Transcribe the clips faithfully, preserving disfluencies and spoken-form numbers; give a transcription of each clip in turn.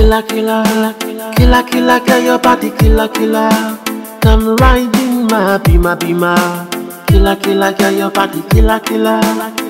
Killer, killer, killer, killer, girl, your body killer, killer. Come riding my bima, bima. Killer, killer, girl, your body killer, killer.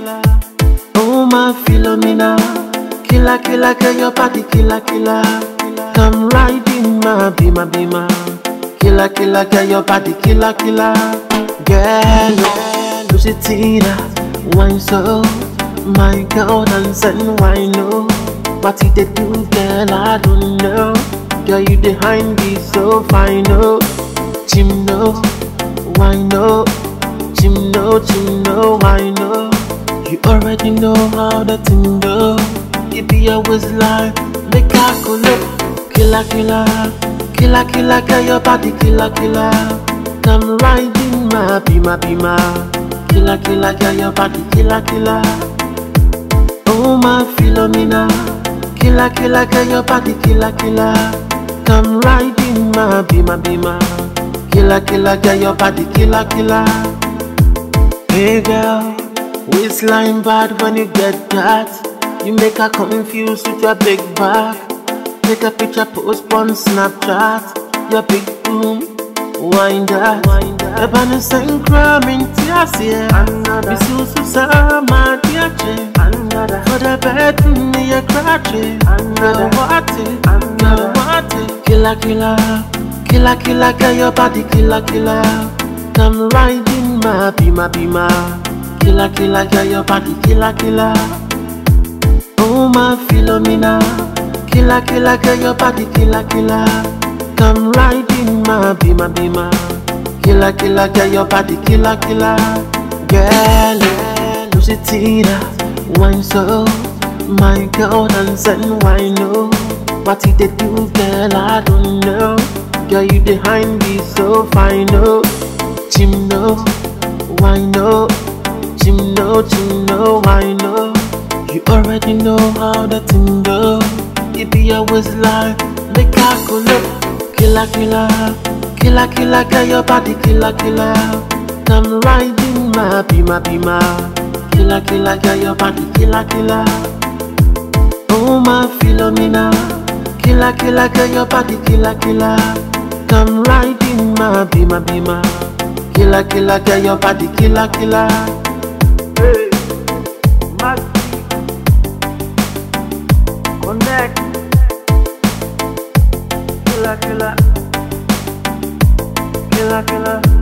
Oh my Philomena. Killer, killer, girl, your body killer, killer. Come riding my bima, bima. Killer, killer, girl, your body killer, killer. Girl, Lucitina, wine so. My girl, dance and wine, no. What you did do, girl, I don't know. Girl, you behind me so fine, no. Jim, no, why no? Jim, no, Jim, no, why no? You already know how the thing go. You be always like, make I go look. Killer, killer, killer, killer, girl, your body killer, killer. Come riding my bima, bima. Killer, killer, girl, your body killer, killer. Oh my Philomena. Killer, killer, girl, your body killer, killer. Come riding my bima, bima. Killer, killer, girl, your body killer, killer. Hey girl, waistline bad when you get that. You make her confused with your big back. Take a picture, post on Snapchat. Your big boom, wind that. The banner saying crime in tears, yeah. We so so sama diache. For the bedroom, me a cratchy. Girl, what it? Girl, what it? Killer, killer, killer, killer, girl, your body killer, killer. Come riding my bima, bima. Killer, killer, girl, your body killer, killer. Oh my Philomena. Killer, killer, girl, your body killer, killer. Come riding my bima, bima. Killer, killer, girl, your body killer, killer. Girl, Lucitina. Wine so, my girl, dance and wine, no. What you did do, girl, I don't know. Girl, you behind me so fine, no. Jim, no, why no? Jim, no, Jim, no, why no? You already know how the thing go. You be always like, make I go look. Killer, killer, killer, killer, girl, your body killer, killer. Come riding my bima, bima. Killer, killer, girl, your body killer, killer. Oh my Philomena. Killer, killer, girl, your body killer, killer. Come riding my bima, bima. Killer, killer, girl, your body killer, killer. Hey, Maxi, connect. Killer, killer, killer, killer.